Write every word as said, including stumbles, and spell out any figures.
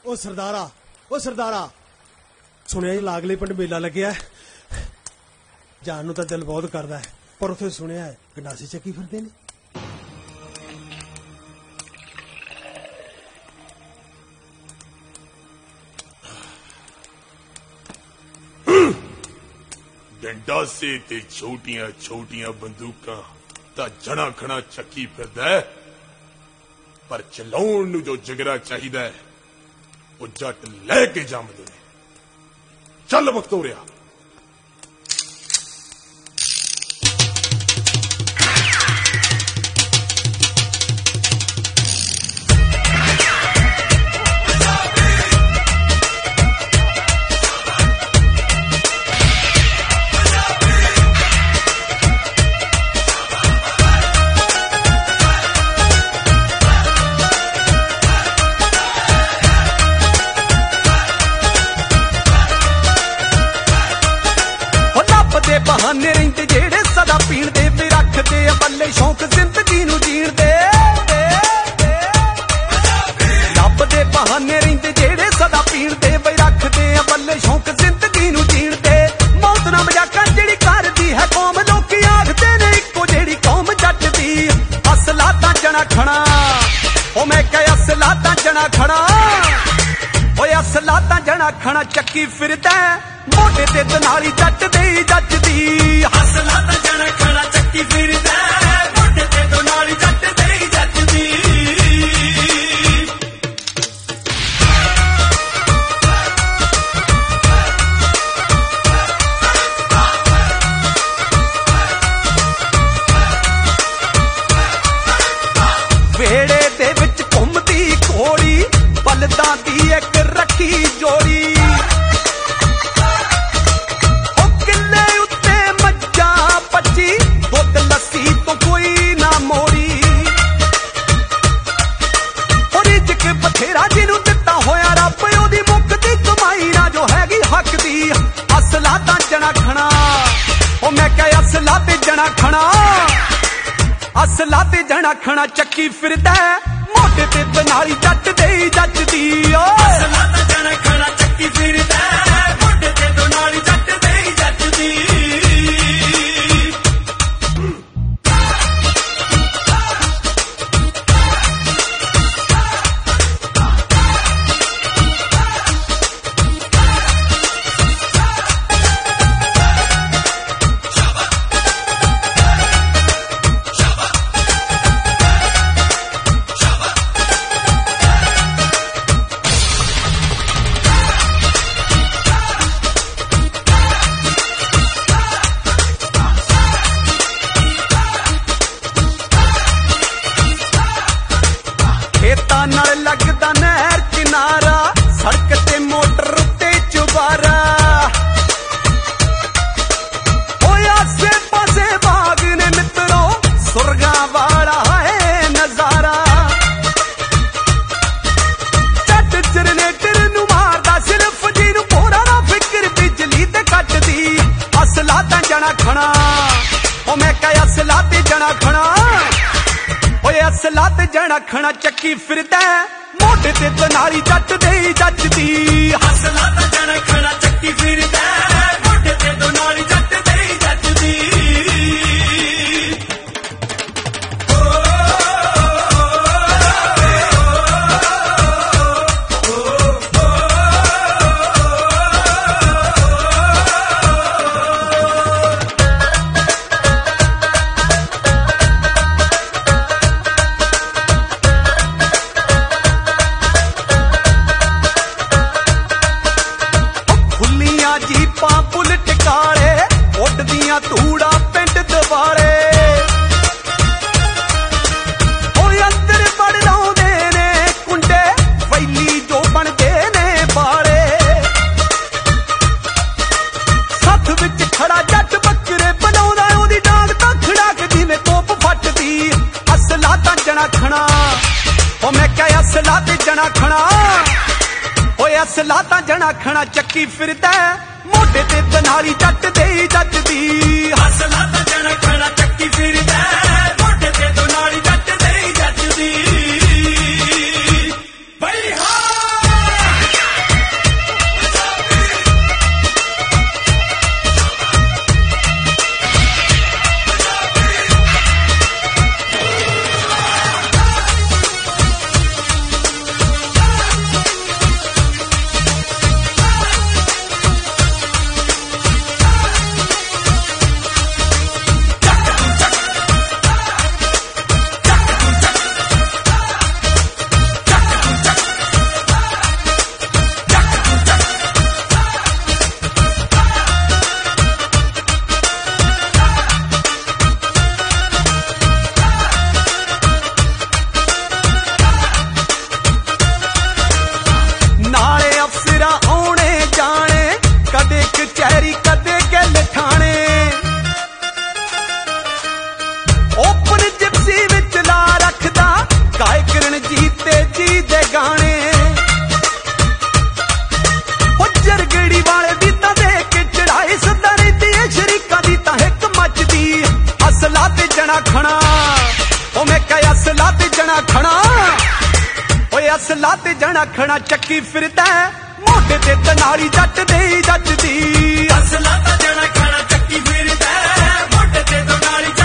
ओ सरदारा ओ सरदारा सुनिया जी लागले पिंड मेला लग्या जान नूं तां दिल बहुत करदा है पर उत्थे सुनिया है गंडासी चक्की फिरदे ने। गंडासे ते छोटियां छोटियां बंदूकां तां जणा खणा चक्की फिरदा है पर चलाउण नूं जो जिगरा चाहिदा है वो जट लैके जमदे ने। चल बखतौरिया बहाने रहिंदे जेड़े सदा पीण दे वे रखदे बल्ले शौक जिंदगी नूं जीण दे। रब दे बहाने रहिंदे जेड़े सदा पीण दे वे रखदे बल्ले शौक जिंदगी नूं जीण दे। मौत ना मजाकां जेड़ी करदी है कौम लोकी आखदे ने इक्को जेड़ी कौम जट दी। असला तां जणा खणा ओ मैं कह असला तां जणा खणा ओए असला तां जणा खणा चक्की फिरदा मोटे ते दनाली जट दे जट दी। असला तां जणा खणा चक्की फिरदा मोटे ते दनाली जट दे जट दी। वेड़े दे विच घुमदी घोड़ी बलदां दी इक रखी जोड़ी। असला तां जणा खणा ओ मैं कह असला ते जणा खणा असला ते जणा खणा चक्की फिरदा मोटे ते दनाली जट दे जट दी। असला तां जणा खणा चक्की फिरदा मोटे ते दनाली जट दे जट दी। खेतां नाल लगदा नहर किनारा सड़क ते मोटर उत्ते चुबारा। ओए आसे पासे बाग ने मित्रो सुरगां वाला है नजारा। जट जनरेटर नूं मारदा सिर्फ जिन्नू पोरा ना फिक्र बिजली ते कटदी। असला तां जणा खणा ओ मैं कह असला ते जणा खणा ओए असला ते जणा खणा चक्की फिरदा मोटे ते दनाली जट दे जट दी। असला ते जणा खणा चक्की फिरदा मोटे ते दनाली जट दे जट दी। जीपां बुलट काले उड़दियां धूड़ा पिंड दवाले। ओए अंदर बड़ लाउंदे ने कुंडे वैली जो बनदे ने बाले। सथ विच खड़ा जट बकरे बनाउंदा ओदी डांग तां खड़ाक जिवें तोप फटदी। असला तां जणा खणा ओ मैं कह असला ते जणा खणा ओए असला तां जणा खणा चक्की फिरदा मोटे ते दनाली जट दे जट दी। असला तां जणा खणा चक्की फिरदा मोटे ते दनाली जट दे जट दी। बई हा ਜਣਾ ਖਣਾ ਉਹ ਮੈਂ ਕਹਿ ਅਸਲਾ ਤੇ ਜਣਾ ਖਣਾ ਓਏ ਅਸਲਾ ਤੇ ਜਣਾ ਖਣਾ ਚੱਕੀ ਫਿਰਦਾ ਮੋਢੇ ਤੇ ਤਨਾਲੀ ਜੱਟ ਦੇ ਜੱਟ ਦੀ ਅਸਲਾ ਤੇ ਜਣਾ ਖਣਾ ਚੱਕੀ ਫਿਰਦਾ ਮੋਢੇ ਤੇ ਤਨਾਲੀ